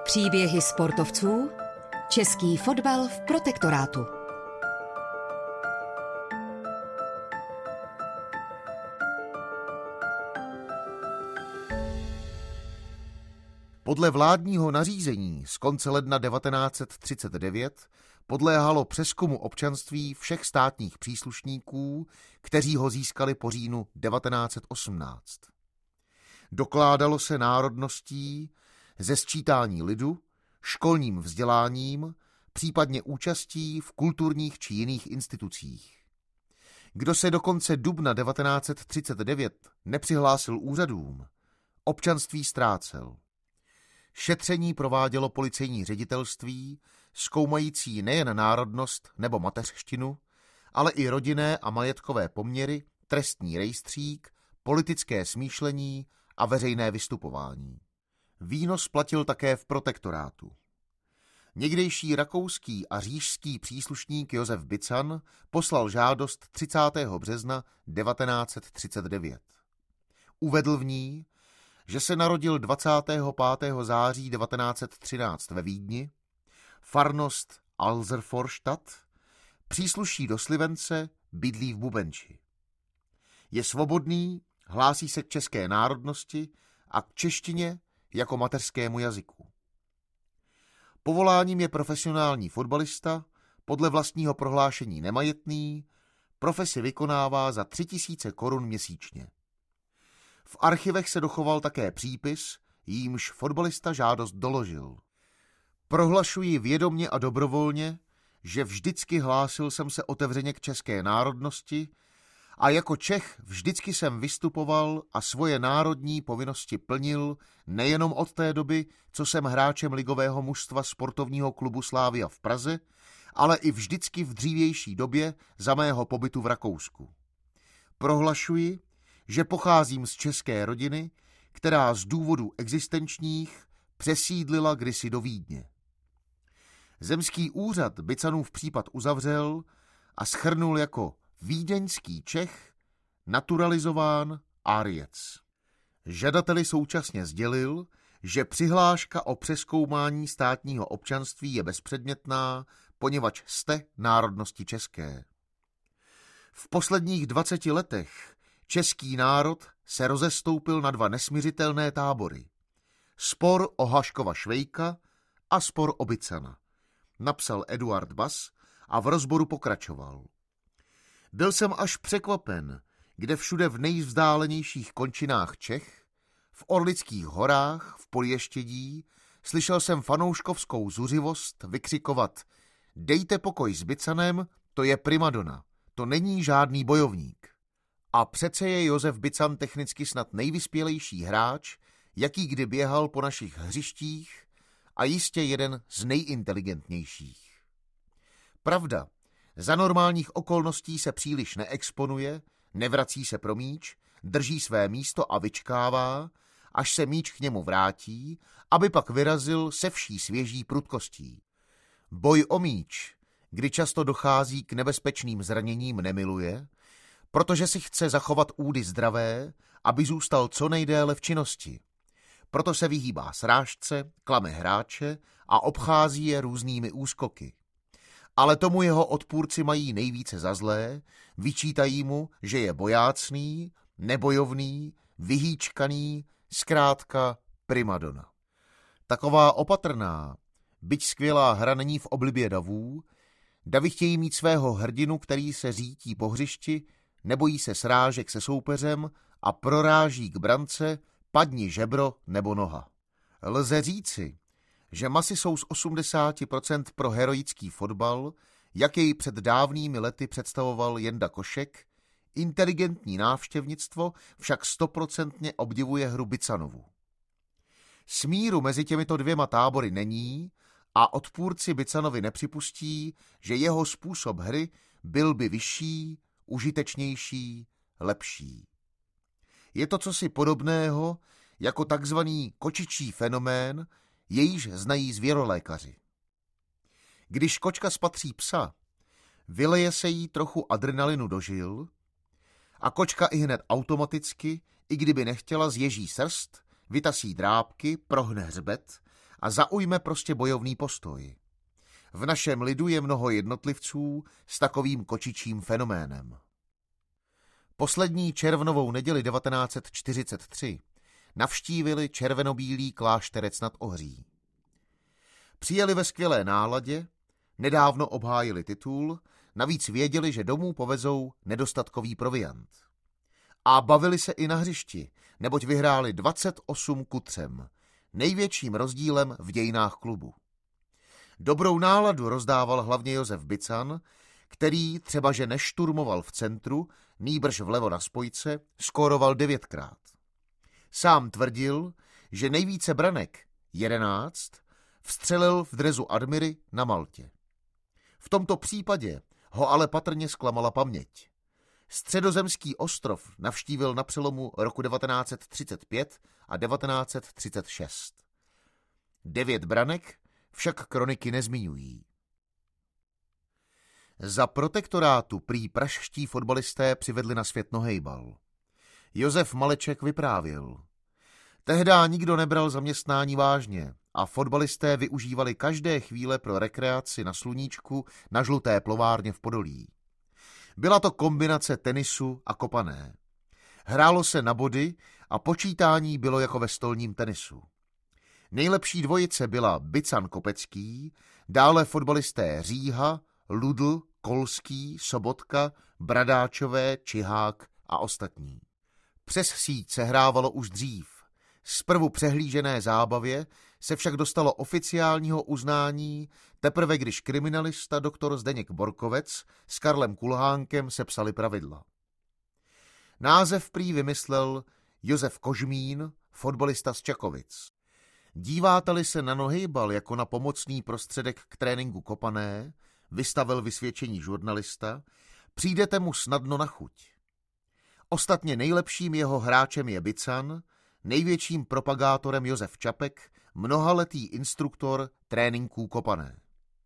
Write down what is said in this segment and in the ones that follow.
Příběhy sportovců, český fotbal v protektorátu. Podle vládního nařízení z konce ledna 1939 podléhalo přezkumu občanství všech státních příslušníků, kteří ho získali po říjnu 1918. Dokládalo se národností, ze sčítání lidu, školním vzděláním, případně účastí v kulturních či jiných institucích. Kdo se do konce dubna 1939 nepřihlásil úřadům, občanství ztrácel. Šetření provádělo policejní ředitelství, zkoumající nejen národnost nebo mateřštinu, ale i rodinné a majetkové poměry, trestní rejstřík, politické smýšlení a veřejné vystupování. Výnos platil také v protektorátu. Někdejší rakouský a říšský příslušník Josef Bican poslal žádost 30. března 1939. Uvedl v ní, že se narodil 25. září 1913 ve Vídni, farnost Alservorstadt, přísluší do Slivence, bydlí v Bubenči. Je svobodný, hlásí se k české národnosti a k češtině jako mateřskému jazyku. Povoláním je profesionální fotbalista, podle vlastního prohlášení nemajetný, profesi vykonává za 3000 korun měsíčně. V archivech se dochoval také přípis, jímž fotbalista žádost doložil. Prohlašuji vědomě a dobrovolně, že vždycky hlásil jsem se otevřeně k české národnosti a jako Čech vždycky jsem vystupoval a svoje národní povinnosti plnil nejenom od té doby, co jsem hráčem ligového mužstva sportovního klubu Slavia v Praze, ale i vždycky v dřívější době za mého pobytu v Rakousku. Prohlašuji, že pocházím z české rodiny, která z důvodů existenčních přesídlila kdysi do Vídně. Zemský úřad Bicanův případ uzavřel a shrnul jako vídeňský Čech, naturalizován Áriec. Žadateli současně sdělil, že přihláška o přezkoumání státního občanství je bezpředmětná, poněvadž jste národnosti české. V posledních 20 letech český národ se rozestoupil na dva nesmiřitelné tábory. Spor o Haškova Švejka a spor o Bicana, napsal Eduard Bass a v rozboru pokračoval. Byl jsem až překvapen, kde všude v nejvzdálenějších končinách Čech, v Orlických horách, v Polještědí, slyšel jsem fanouškovskou zuřivost vykřikovat: dejte pokoj s Bicanem, to je primadona, to není žádný bojovník. A přece je Josef Bican technicky snad nejvyspělejší hráč, jaký kdy běhal po našich hřištích a jistě jeden z nejinteligentnějších. Pravda, za normálních okolností se příliš neexponuje, nevrací se pro míč, drží své místo a vyčkává, až se míč k němu vrátí, aby pak vyrazil se vší svěží prudkostí. Boj o míč, kdy často dochází k nebezpečným zraněním, nemiluje, protože si chce zachovat údy zdravé, aby zůstal co nejdéle v činnosti. Proto se vyhýbá srážce, klame hráče a obchází je různými úskoky. Ale tomu jeho odpůrci mají nejvíce za zlé, vyčítají mu, že je bojácný, nebojovný, vyhýčkaný, zkrátka primadona. Taková opatrná, byť skvělá hra není v oblibě davů, davi chtějí mít svého hrdinu, který se řítí po hřišti, nebojí se srážek se soupeřem a proráží k brance, padni žebro nebo noha. Lze říci, že masy jsou z 80% pro heroický fotbal, jak jej před dávnými lety představoval Jenda Košek, inteligentní návštěvnictvo však 100% obdivuje hru Bicanovu. Smíru mezi těmito dvěma tábory není a odpůrci Bicanovi nepřipustí, že jeho způsob hry byl by vyšší, užitečnější, lepší. Je to cosi podobného jako takzvaný kočičí fenomén, jejíž znají zvěrolékaři. Když kočka spatří psa, vyleje se jí trochu adrenalinu do žil a kočka ihned automaticky, i kdyby nechtěla, zježí srst, vytasí drápky, prohne hřbet a zaujme prostě bojovný postoj. V našem lidu je mnoho jednotlivců s takovým kočičím fenoménem. Poslední červnovou neděli 1943 navštívili červenobílý klášterec nad Ohří. Přijeli ve skvělé náladě, nedávno obhájili titul, navíc věděli, že domů povezou nedostatkový proviant. A bavili se i na hřišti, neboť vyhráli 28-3, největším rozdílem v dějinách klubu. Dobrou náladu rozdával hlavně Josef Bican, který třebaže nešturmoval v centru, nýbrž vlevo na spojce, skóroval 9krát. Sám tvrdil, že nejvíce branek, 11, vstřelil v dresu Admiry na Maltě. V tomto případě ho ale patrně zklamala paměť. Středozemský ostrov navštívil na přelomu roku 1935 a 1936. 9 branek však kroniky nezmiňují. Za protektorátu prý pražští fotbalisté přivedli na svět nohejbal. Josef Maleček vyprávěl. Tehdá nikdo nebral zaměstnání vážně a fotbalisté využívali každé chvíle pro rekreaci na sluníčku na žluté plovárně v Podolí. Byla to kombinace tenisu a kopané. Hrálo se na body a počítání bylo jako ve stolním tenisu. Nejlepší dvojice byla Bican-Kopecký, dále fotbalisté Říha, Ludl, Kolský, Sobotka, Bradáčové, Čihák a ostatní. Přes síť se hrávalo už dřív. Zprvu přehlížené zábavě se však dostalo oficiálního uznání teprve, když kriminalista doktor Zdeněk Borkovec s Karlem Kulhánkem sepsali pravidla. Název prý vymyslel Josef Kožmín, fotbalista z Čakovic. Díváte-li se na nohejbal jako na pomocný prostředek k tréninku kopané, vystavil vysvědčení žurnalista, přijdete mu snadno na chuť. Ostatně nejlepším jeho hráčem je Bican, největším propagátorem Josef Čapek, mnohaletý instruktor tréninků kopané.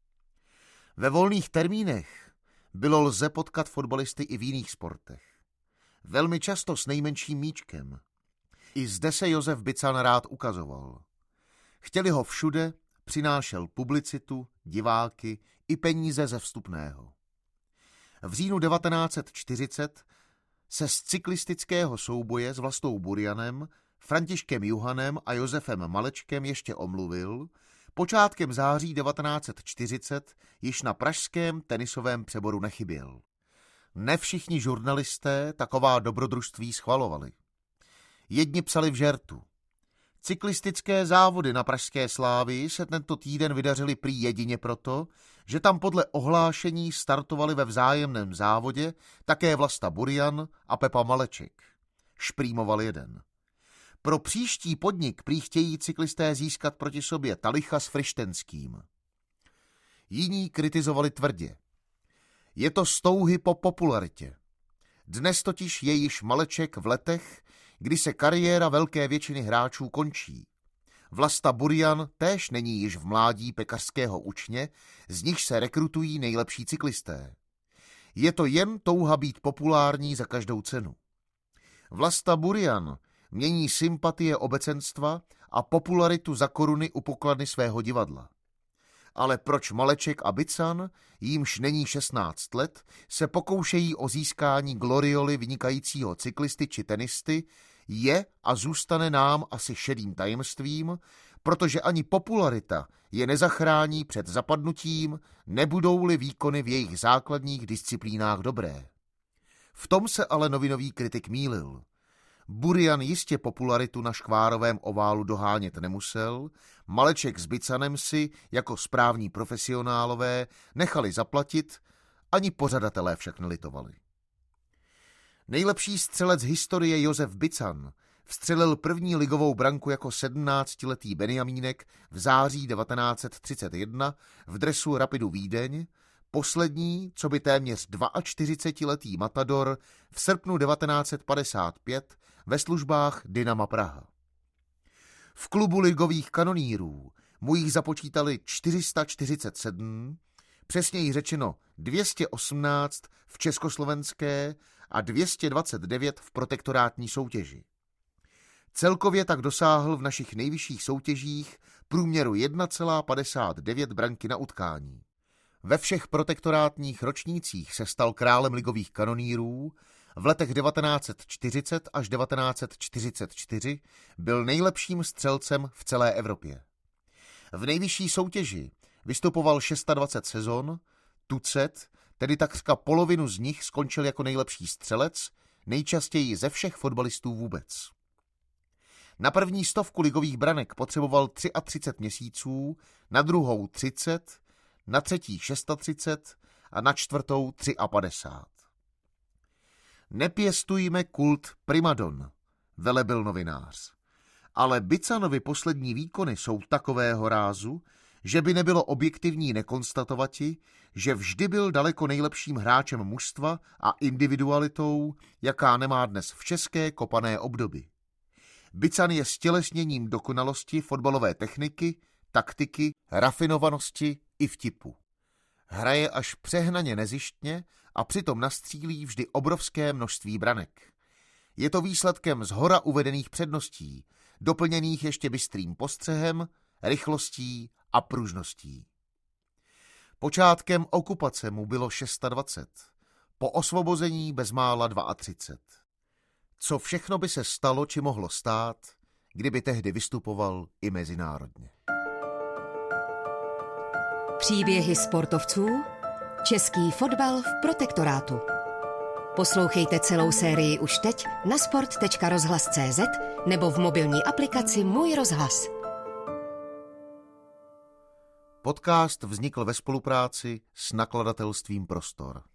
Ve volných termínech bylo lze potkat fotbalisty i v jiných sportech. Velmi často s nejmenším míčkem. I zde se Josef Bican rád ukazoval. Chtěli ho všude, přinášel publicitu, diváky i peníze ze vstupného. V říjnu 1940 se z cyklistického souboje s Vlastou Burianem, Františkem Juhanem a Josefem Malečkem ještě omluvil, počátkem září 1940 již na pražském tenisovém přeboru nechyběl. Ne všichni žurnalisté taková dobrodružství schvalovali. Jedni psali v žertu. Cyklistické závody na pražské Slávii se tento týden vydařily prý jedině proto, že tam podle ohlášení startovali ve vzájemném závodě také Vlasta Burian a Pepa Maleček. Šprýmoval jeden. Pro příští podnik prý chtějí cyklisté získat proti sobě Talicha s Frištenským. Jiní kritizovali tvrdě. Je to z touhy po popularitě. Dnes totiž je již Maleček v letech, kdy se kariéra velké většiny hráčů končí. Vlasta Burian též není již v mládí pekařského učně, z nichž se rekrutují nejlepší cyklisté. Je to jen touha být populární za každou cenu. Vlasta Burian mění sympatie obecenstva a popularitu za koruny u pokladny svého divadla. Ale proč Maleček a Bican, jímž není 16 let, se pokoušejí o získání glorioly vynikajícího cyklisty či tenisty, je a zůstane nám asi šedým tajemstvím, protože ani popularita je nezachrání před zapadnutím, nebudou-li výkony v jejich základních disciplínách dobré. V tom se ale novinový kritik mýlil. Burian jistě popularitu na škvárovém oválu dohánět nemusel, Maleček s Bicanem si, jako správní profesionálové, nechali zaplatit, ani pořadatelé však nelitovali. Nejlepší střelec historie Josef Bican vstřelil první ligovou branku jako 17letý Benjamínek v září 1931 v dresu Rapidu Vídeň, poslední, co by téměř 42letý matador v srpnu 1955 ve službách Dynama Praha. V klubu ligových kanonýrů mu jich započítali 447, přesněji řečeno 218 v československé a 229 v protektorátní soutěži. Celkově tak dosáhl v našich nejvyšších soutěžích průměru 1,59 branky na utkání. Ve všech protektorátních ročnících se stal králem ligových kanonýrů, v letech 1940 až 1944 byl nejlepším střelcem v celé Evropě. V nejvyšší soutěži vystupoval 26 sezon, tucet, tedy takřka polovinu z nich skončil jako nejlepší střelec, nejčastěji ze všech fotbalistů vůbec. Na první 100 ligových branek potřeboval 33 měsíců, na druhou 30, na třetí 36 a na čtvrtou 53. Nepěstujme kult primadon, velebil novinář. Ale Bicanovi poslední výkony jsou takového rázu, že by nebylo objektivní nekonstatovati, že vždy byl daleko nejlepším hráčem mužstva a individualitou, jaká nemá dnes v české kopané obdoby. Bican je stělesněním dokonalosti fotbalové techniky, taktiky, rafinovanosti i vtipu. Hraje až přehnaně nezištně a přitom nastřílí vždy obrovské množství branek. Je to výsledkem zhora uvedených předností, doplněných ještě bystrým postřehem, rychlostí a pružností. Počátkem okupace mu bylo 26, po osvobození bezmála 32. Co všechno by se stalo či mohlo stát, kdyby tehdy vystupoval i mezinárodně. Příběhy sportovců, český fotbal v protektorátu. Poslouchejte celou sérii už teď na sport.rozhlas.cz nebo v mobilní aplikaci Můj rozhlas. Podcast vznikl ve spolupráci s nakladatelstvím Prostor.